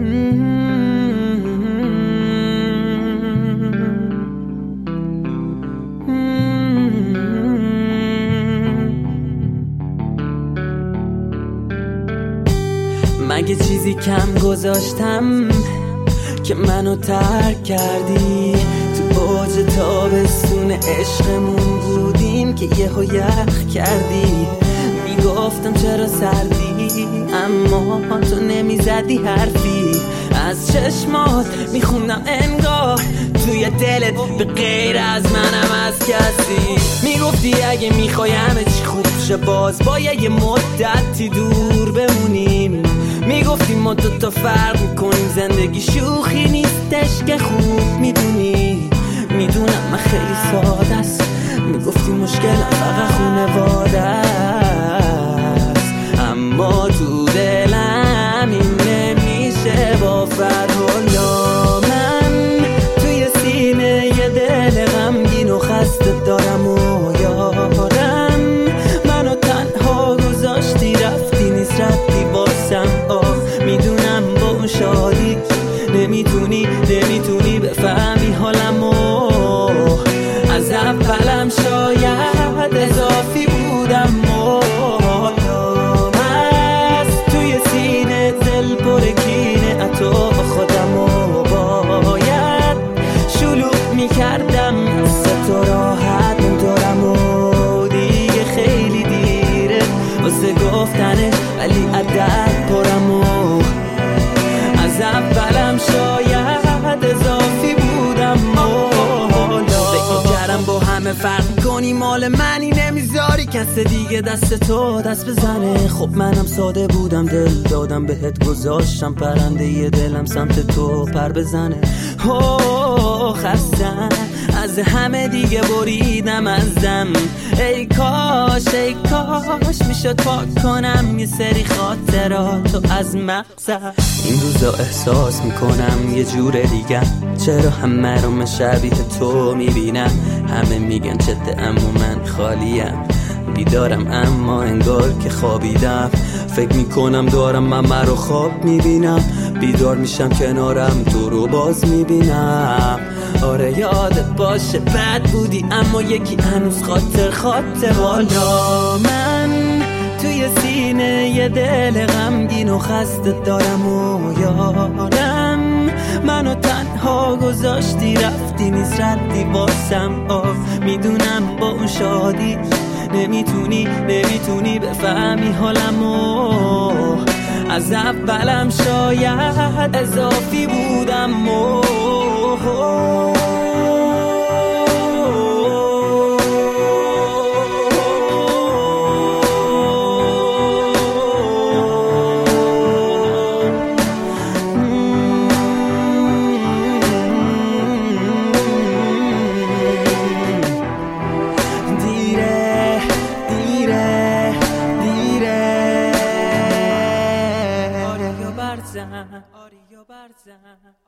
مگه چیزی کم گذاشتم که منو ترک کردی؟ تو اوج تابستون عشقمون بودیم که یهو یخ کردی. میگفتم چرا سردی، اما تو نمیزدی حرفی. از چشمات میخوندم انگار توی دلت به غیر از منم از کسی. میگفتی اگه میخوای همه چی خوب شه باز باید یه مدتی دور بمونیم. میگفتی ما دوتا فرق میکنیم، زندگی شوخی نیستش که خوب میدونی. میدونم من خیلی ساده است، میگفتی مشکلم فقط خونواده است، اما تو دلم این نمیشه با فرحالا. من توی سینه یه دل غمگین و خسته دارم و یارم منو تنها گذاشتی، رفتی نیست رفتی باسم. میدونم با اون شادی نمیتونی بفهمی حالمو. از اولم شاید اضافی بودم از توی سینه دل پر کینه اتو خودمو باید شلوغ میکردم. تو راحت ندارم و دیگه خیلی دیره واسه گفتنش، ولی عدد پرم و از اولم شاید اضافی بودم. فکر کردم با همه فرق کنی، مال منی نمیذاری کس دیگه دست تو دست بزنه. خب منم ساده بودم، دل دادم بهت، گذاشتم پرنده یه دلم سمت تو پر بزنه. خستم از همه دیگه بریدم ازم. ای کاش میشد پاک کنم یه سری خاطراتو از مغزم. این روزا احساس میکنم یه جور دیگه، چرا همه رو من شبیه تو میبینم. همه میگن چته اما من خالیم، بیدارم اما انگار که خوابیدم. فکر میکنم دارم من رو خواب میبینم، بیدار میشم کنارم تو رو باز میبینم. آره یادت باشه بد بودی، اما یکی هنوز خاطر حالا. من توی سینه یه دل غمگین و خسته دارم و یارم منو تنها گذاشتی، رفتی نیست ردی باسم. میدونم با اون شادی نمیتونی بفهمی حالمو. از اولم شاید اضافی بودم دیره.